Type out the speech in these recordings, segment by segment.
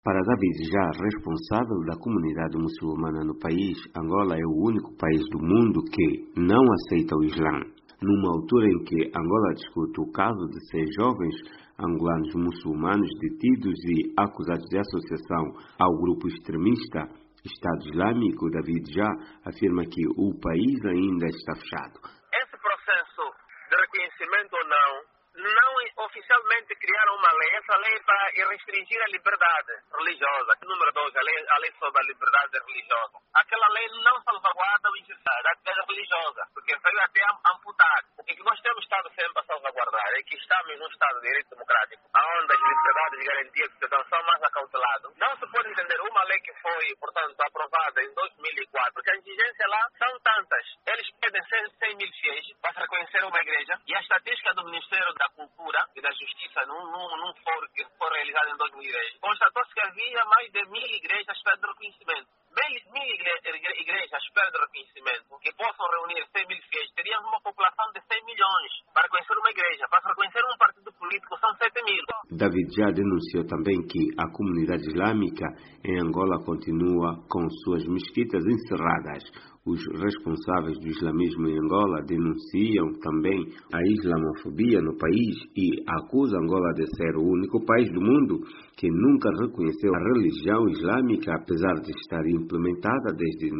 Para David Já, responsável da comunidade muçulmana no país, Angola é o único país do mundo que não aceita o Islã. Numa altura em que Angola discute o caso de 6 jovens angolanos muçulmanos detidos e acusados de associação ao grupo extremista Estado Islâmico, David Já afirma que o país ainda está fechado. Esse processo de reconhecimento ou não oficialmente criaram uma lei. Essa lei é para restringir a liberdade religiosa. Número 2, a lei sobre a liberdade religiosa. Aquela lei não salvaguarda o exercício da atividade religiosa, porque veio até amputar. O que nós temos estado sempre a salvaguardar é que estamos num Estado de direito democrático, onde as liberdades e garantias de cidadão são mais acauteladas. Não se pode entender uma lei que foi, portanto, aprovada em 2004, porque as exigências lá são tantas. Eles pedem 100 mil fiéis para se reconhecer uma igreja, e a estatística do Ministério da Cultura e da Justiça, num fórum que foi realizado em 2010, constatou-se que havia mais de 1000 igrejas à espera de reconhecimento. 1000 igrejas à espera de reconhecimento, que possam reunir 100 mil fiéis, teríamos uma população de 100 milhões para reconhecer uma igreja. Para reconhecer um partido político são 7 mil. David Já denunciou também que a comunidade islâmica em Angola continua com suas mesquitas encerradas. Os responsáveis do islamismo em Angola denunciam também a islamofobia no país e acusam Angola de ser o único país do mundo que nunca reconheceu a religião islâmica, apesar de estar implementada desde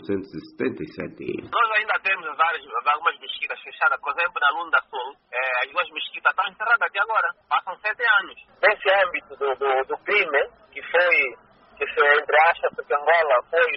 1977. Nós ainda temos algumas mesquitas fechadas, por exemplo, na Lunda Sul. As duas mesquitas estão encerradas até agora, passam 7 anos. Nesse âmbito do crime, que foi, entre aspas, porque Angola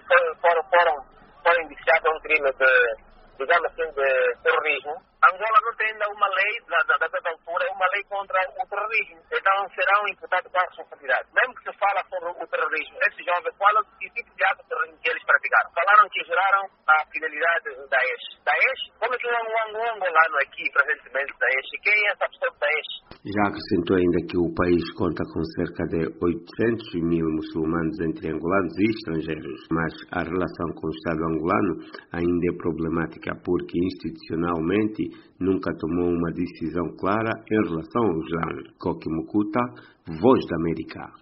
foram indiciados um crime de, digamos assim, de terrorismo. Angola não tem ainda uma lei, da altura, uma lei contra o terrorismo. Então serão imputados com a responsabilidade. Mesmo que se fala sobre o terrorismo, esses jovens falam de que tipo de ato terrorismo que eles praticaram. Falaram que juraram a fidelidade do Daesh. Daesh? Como é que um angolano aqui, presentemente, Daesh? Quem é essa pessoa do Daesh? Já acrescentou ainda que o país conta com cerca de 800 mil muçulmanos entre angolanos e estrangeiros, mas a relação com o Estado angolano ainda é problemática porque institucionalmente nunca tomou uma decisão clara em relação ao Islã. Koki Mukuta, Voz da América.